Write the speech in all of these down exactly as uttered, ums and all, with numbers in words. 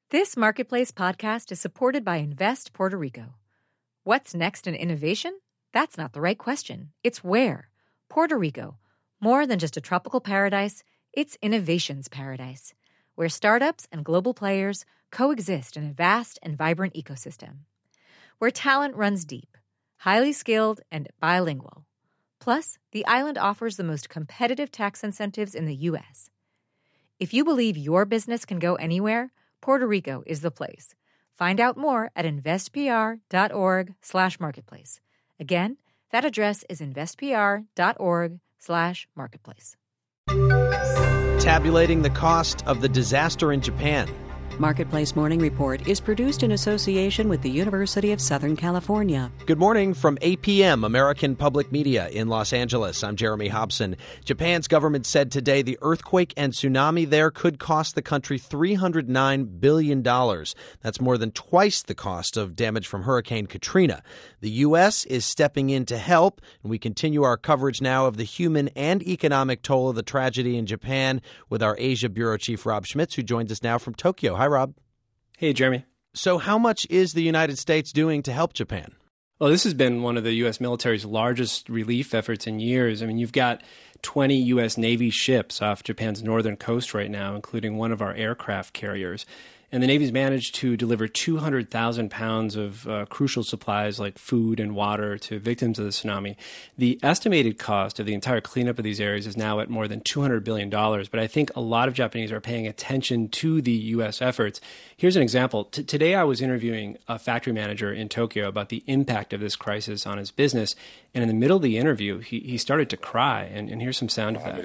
This Marketplace podcast is supported by Invest Puerto Rico. What's next in innovation? That's not the right question. It's where. Puerto Rico. More than just a tropical paradise, it's innovation's paradise, where startups and global players coexist in a vast and vibrant ecosystem. Where talent runs deep, highly skilled, and bilingual. Plus, the island offers the most competitive tax incentives in the U S. If you believe your business can go anywhere, Puerto Rico is the place. Find out more at investpr.org slash marketplace. Again, that address is investpr.org slash marketplace. Tabulating the cost of the disaster in Japan. Marketplace Morning Report is produced in association with the University of Southern California. Good morning from A P M, American Public Media in Los Angeles. I'm Jeremy Hobson. Japan's government said today the earthquake and tsunami there could cost the country three hundred nine billion dollars. That's more than twice the cost of damage from Hurricane Katrina. The U S is stepping in to help, and we continue our coverage now of the human and economic toll of the tragedy in Japan with our Asia Bureau Chief Rob Schmitz, who joins us now from Tokyo. Hi, Rob. Hey, Jeremy. So how much is the United States doing to help Japan? Well, this has been one of the U S military's largest relief efforts in years. I mean, you've got twenty U S Navy ships off Japan's northern coast right now, including one of our aircraft carriers. And the Navy's managed to deliver two hundred thousand pounds of uh, crucial supplies like food and water to victims of the tsunami. The estimated cost of the entire cleanup of these areas is now at more than two hundred billion dollars. But I think a lot of Japanese are paying attention to the U S efforts. Here's an example. T- today I was interviewing a factory manager in Tokyo about the impact of this crisis on his business. And in the middle of the interview, he, he started to cry. And, and here's some sound of that.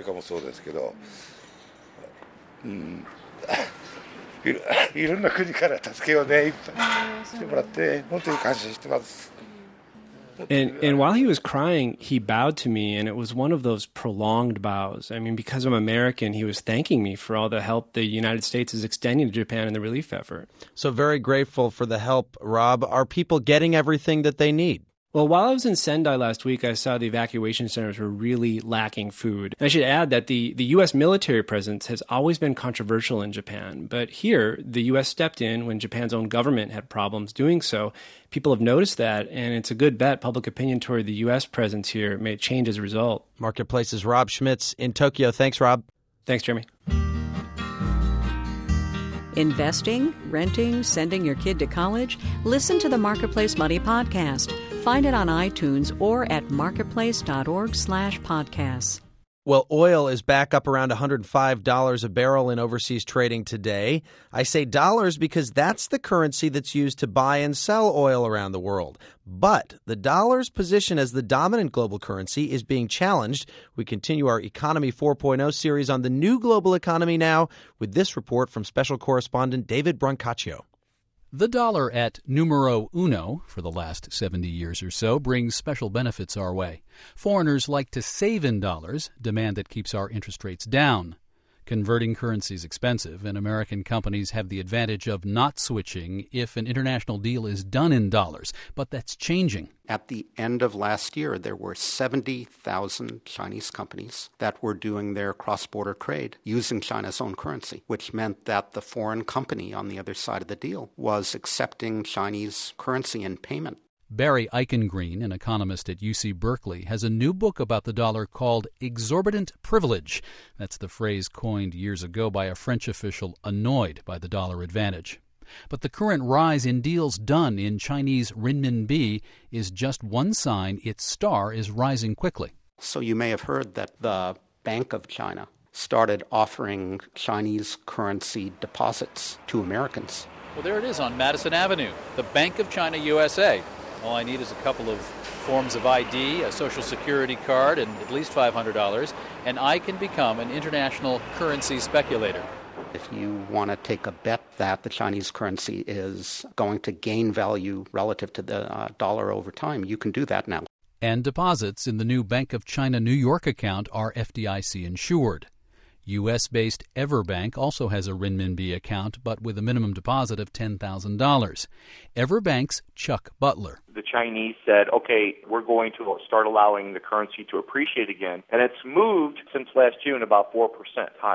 いろんな国から助けをねいっぱいしてもらって本当に感謝してます。 And, and while he was crying, he bowed to me, and it was one of those prolonged bows. I mean, because I'm American, he was thanking me for all the help the United States is extending to Japan in the relief effort. So very grateful for the help, Rob. Are people getting everything that they need? Well, while I was in Sendai last week, I saw the evacuation centers were really lacking food. And I should add that the, the U S military presence has always been controversial in Japan. But here, the U S stepped in when Japan's own government had problems doing so. People have noticed that, and it's a good bet public opinion toward the U S presence here may change as a result. Marketplace's Rob Schmitz in Tokyo. Thanks, Rob. Thanks, Jeremy. Investing, renting, sending your kid to college? Listen to the Marketplace Money Podcast. Find it on iTunes or at marketplace.org slash podcasts. Well, oil is back up around one hundred five dollars a barrel in overseas trading today. I say dollars because that's the currency that's used to buy and sell oil around the world. But the dollar's position as the dominant global currency is being challenged. We continue our Economy four point oh series on the new global economy now with this report from special correspondent David Brancaccio. The dollar at numero uno for the last seventy years or so brings special benefits our way. Foreigners like to save in dollars, demand that keeps our interest rates down. Converting currency is expensive, and American companies have the advantage of not switching if an international deal is done in dollars. But that's changing. At the end of last year, there were seventy thousand Chinese companies that were doing their cross-border trade using China's own currency, which meant that the foreign company on the other side of the deal was accepting Chinese currency in payment. Barry Eichengreen, an economist at U C Berkeley, has a new book about the dollar called Exorbitant Privilege. That's the phrase coined years ago by a French official annoyed by the dollar advantage. But the current rise in deals done in Chinese renminbi is just one sign its star is rising quickly. So you may have heard that the Bank of China started offering Chinese currency deposits to Americans. Well, there it is on Madison Avenue, the Bank of China U S A. All I need is a couple of forms of I D, a social security card, and at least five hundred dollars, and I can become an international currency speculator. If you want to take a bet that the Chinese currency is going to gain value relative to the uh, dollar over time, you can do that now. And deposits in the new Bank of China New York account are F D I C insured. U S-based Everbank also has a renminbi account, but with a minimum deposit of ten thousand dollars. Everbank's Chuck Butler. The Chinese said, okay, we're going to start allowing the currency to appreciate again, and it's moved since last June about four percent higher.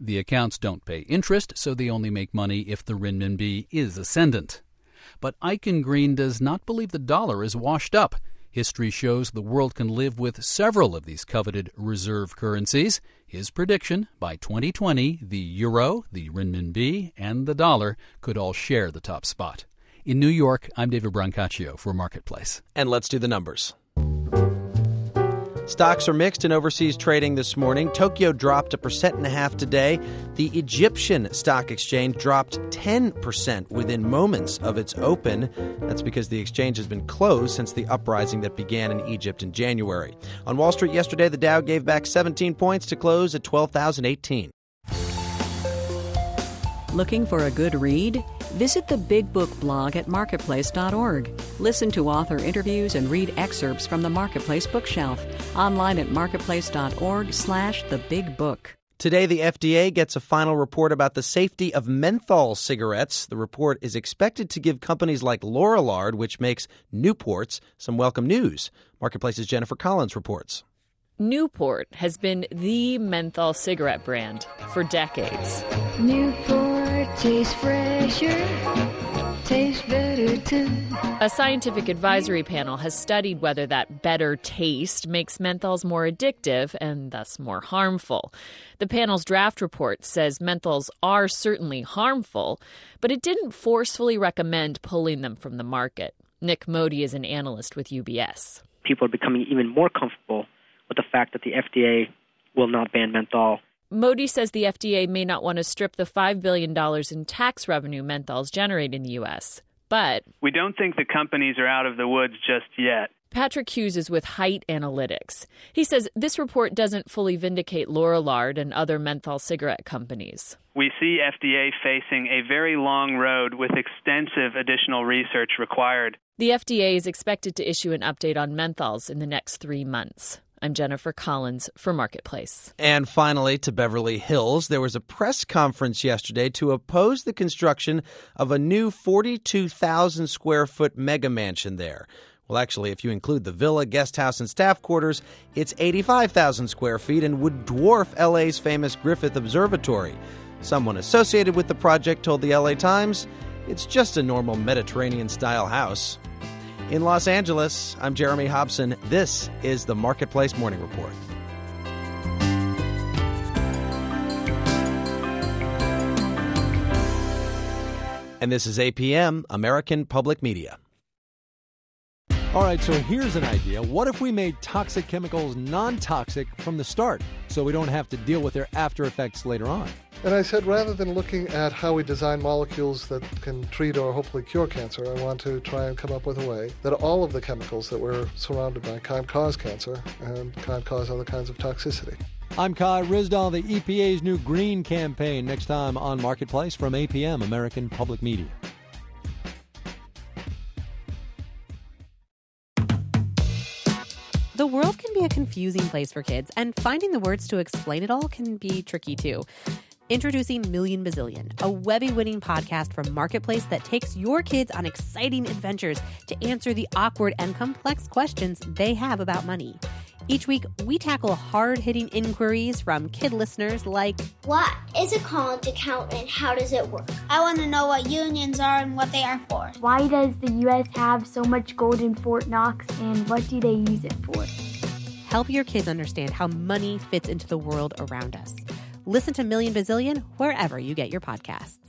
The accounts don't pay interest, so they only make money if the renminbi is ascendant. But Eichengreen does not believe the dollar is washed up. History shows the world can live with several of these coveted reserve currencies. His prediction, by twenty twenty, the euro, the renminbi, and the dollar could all share the top spot. In New York, I'm David Brancaccio for Marketplace. And let's do the numbers. Stocks are mixed in overseas trading this morning. Tokyo dropped a percent and a half today. The Egyptian stock exchange dropped ten percent within moments of its open. That's because the exchange has been closed since the uprising that began in Egypt in January. On Wall Street yesterday, the Dow gave back seventeen points to close at twelve thousand eighteen. Looking for a good read? Visit the Big Book blog at marketplace dot org. Listen to author interviews and read excerpts from the Marketplace bookshelf. Online at marketplace dot org slash the big book. Today, the F D A gets a final report about the safety of menthol cigarettes. The report is expected to give companies like Lorillard, which makes Newports, some welcome news. Marketplace's Jennifer Collins reports. Newport has been the menthol cigarette brand for decades. Newport tastes fresher, tastes better too. A scientific advisory panel has studied whether that better taste makes menthols more addictive and thus more harmful. The panel's draft report says menthols are certainly harmful, but it didn't forcefully recommend pulling them from the market. Nick Modi is an analyst with U B S. People are becoming even more comfortable with the fact that the F D A will not ban menthol. Modi says the F D A may not want to strip the five billion dollars in tax revenue menthols generate in the U S, but we don't think the companies are out of the woods just yet. Patrick Hughes is with Height Analytics. He says this report doesn't fully vindicate Lorillard and other menthol cigarette companies. We see F D A facing a very long road with extensive additional research required. The F D A is expected to issue an update on menthols in the next three months. I'm Jennifer Collins for Marketplace. And finally, to Beverly Hills, there was a press conference yesterday to oppose the construction of a new forty-two thousand square foot mega mansion there. Well, actually, if you include the villa, guest house, and staff quarters, it's eighty-five thousand square feet and would dwarf L A's famous Griffith Observatory. Someone associated with the project told the L A Times, it's just a normal Mediterranean-style house. In Los Angeles, I'm Jeremy Hobson. This is the Marketplace Morning Report. And this is A P M, American Public Media. All right, so here's an idea. What if we made toxic chemicals non-toxic from the start so we don't have to deal with their after effects later on? And I said, rather than looking at how we design molecules that can treat or hopefully cure cancer, I want to try and come up with a way that all of the chemicals that we're surrounded by can't cause cancer and can't cause other kinds of toxicity. I'm Kai Ryssdal, the E P A's new green campaign, next time on Marketplace from A P M, American Public Media. The world can be a confusing place for kids, and finding the words to explain it all can be tricky too. Introducing Million Bazillion, a Webby-winning podcast from Marketplace that takes your kids on exciting adventures to answer the awkward and complex questions they have about money. Each week, we tackle hard-hitting inquiries from kid listeners like, what is a college account and how does it work? I want to know what unions are and what they are for. Why does the U S have so much gold in Fort Knox and what do they use it for? Help your kids understand how money fits into the world around us. Listen to Million Bazillion wherever you get your podcasts.